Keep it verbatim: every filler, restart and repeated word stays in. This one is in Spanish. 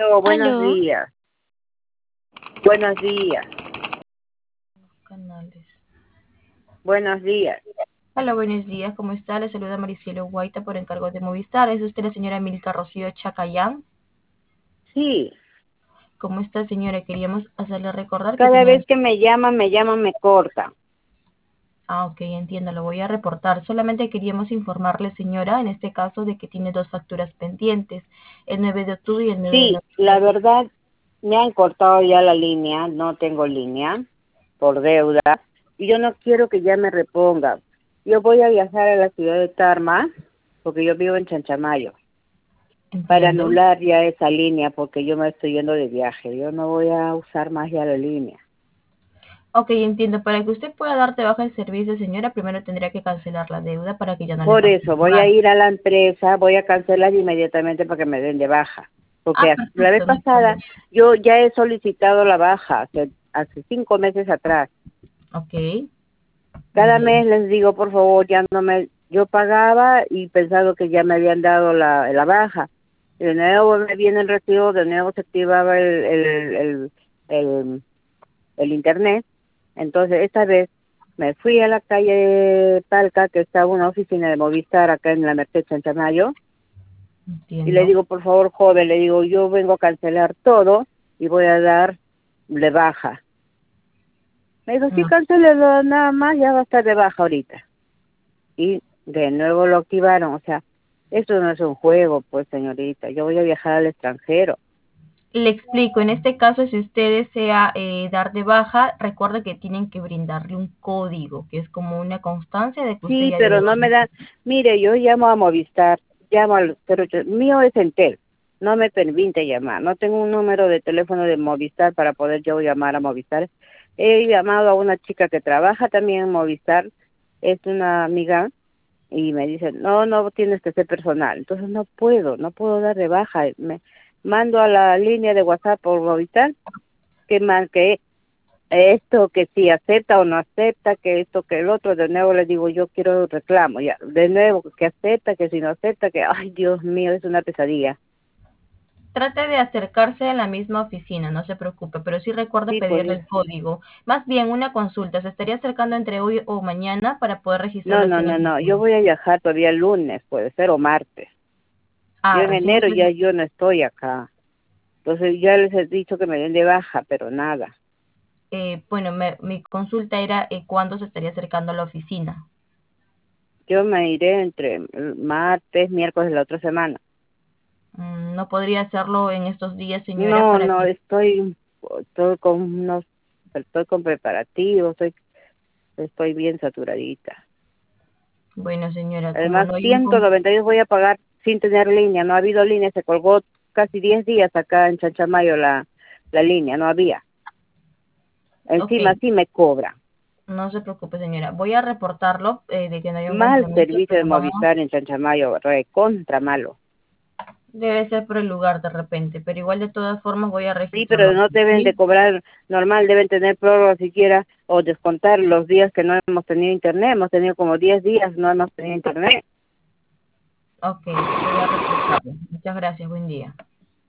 Oh, buenos Aló, días, buenos días, canales. buenos días. Hola, buenos días, ¿cómo está? Le saluda Maricielo Guaita por encargo de Movistar. ¿Es usted la señora Milka Rocío Chacayán? Sí, ¿Cómo está, señora? Queríamos hacerle recordar que cada tiene... vez que me llaman, me llaman, me corta. Ah, ok, entiendo, lo voy a reportar. Solamente queríamos informarle, señora, en este caso, de que tiene dos facturas pendientes, el nueve de octubre y el nueve de Sí, la noviembre. verdad, me han cortado ya la línea, no tengo línea por deuda, y yo no quiero que ya me reponga. Yo voy a viajar a la ciudad de Tarma, porque yo vivo en Chanchamayo, para Entiendo. anular ya esa línea, porque yo me estoy yendo de viaje. Yo no voy a usar más ya la línea. Ok, entiendo. Para que usted pueda darte baja el servicio, señora, primero tendría que cancelar la deuda para que ya no le Por falte eso, voy a pagar. ir a la empresa, voy a cancelar inmediatamente para que me den de baja. Ah, Porque la vez perfecto, no hay pasada problema. yo ya he solicitado la baja, hace, hace cinco meses atrás. Ok, Cada bien. mes les digo, por favor, ya no me... Yo pagaba y pensado que ya me habían dado la, la baja. Y de nuevo me viene el recibo, de nuevo se activaba el, el, el, el, el internet. Entonces, esta vez me fui a la calle Talca, que está una oficina de Movistar acá en la Merced Chanchamayo, y le Entiendo. digo, por favor, joven, le digo, yo vengo a cancelar todo y voy a dar de baja. Me dijo, sí, No, cancélelo nada más, ya va a estar de baja ahorita. Y de nuevo lo activaron, o sea, esto no es un juego, pues, señorita, yo voy a viajar al extranjero. le explico, en este caso, si usted desea eh, dar de baja, recuerde que tienen que brindarle un código, que es como una constancia de que usted Sí, ya dio pero de no baja. me dan, mire, yo llamo a Movistar, llamo al, pero yo- mío es Entel, no me permite llamar, no tengo un número de teléfono de Movistar para poder yo llamar a Movistar. He llamado a una chica que trabaja también en Movistar, es una amiga, y me dice, no, no tienes que ser personal, entonces no puedo, no puedo dar de baja, me mando a la línea de WhatsApp por Movistar, que man, que esto, que si acepta o no acepta, que esto, que el otro, de nuevo le digo, yo quiero reclamo, ya, de nuevo, que acepta, que si no acepta, que, ay, Dios mío, es una pesadilla. Trate de acercarse a la misma oficina, no se preocupe, pero sí recuerde Sí, pedirle pues, el código. Más bien, una consulta, se estaría acercando entre hoy o mañana para poder no, registrarlo no, aquí en no, el no, yo sistema. voy a viajar todavía el lunes, puede ser, o martes. Yo Ah, en recién enero usted... ya yo no estoy acá, entonces ya les he dicho que me den de baja, pero nada. Eh, bueno, me- mi consulta era eh, cuándo se estaría acercando a la oficina. Yo me iré entre martes, miércoles de la otra semana. Mm, no podría hacerlo en estos días, señora, No, para no, que... estoy, estoy con unos, estoy con preparativos, estoy, estoy bien saturadita. Bueno, señora, como Además, no hay un... ciento con- noventa y dos voy a pagar sin tener línea, no ha habido línea, se colgó casi diez días acá en Chanchamayo la, la línea, no había. Ok, Encima sí me cobra. no se preocupe, señora. Voy a reportarlo eh, de que no hay un Mal compromiso, servicio de pero vamos... Movistar en Chanchamayo, recontra malo. Debe ser por el lugar de repente, pero igual de todas formas voy a Sí, pero registrarlo no aquí, deben de ¿sí? cobrar normal, deben tener prórroga siquiera o descontar los días que no hemos tenido internet. Hemos tenido como diez días, no hemos tenido internet. Ok, voy a reportarlo. Muchas gracias, buen día.